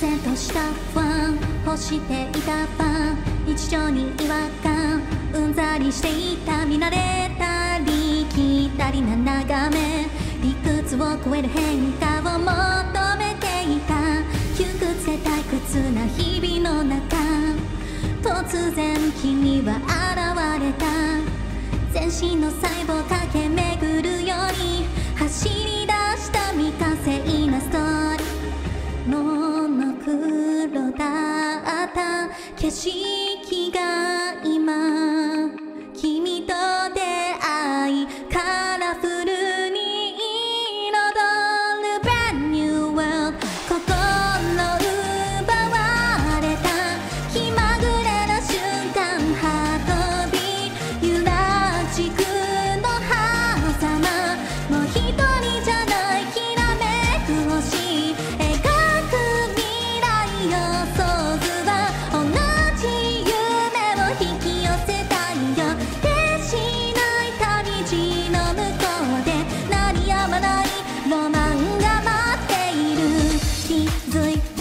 然とした不安欲していた晩、日常に違和感うんざりしていた。見慣れたりきたりな眺め、理屈を超える変化を求めていた。窮屈で退屈な日々の中、突然君は現れた。全身の細胞駆け巡るように走り出した未完成なストーリー。モノクロだった景色が今君と出会い、カラフルに彩る Brand New World。 心奪われた気まぐれな瞬間、ハートビー揺らちくの狭間、もう一人じゃないきらめく星、描く未来予想図は同じ夢を引き寄せたいよ。手しない旅路の向こうで鳴りやまないロマンが待っている。気づい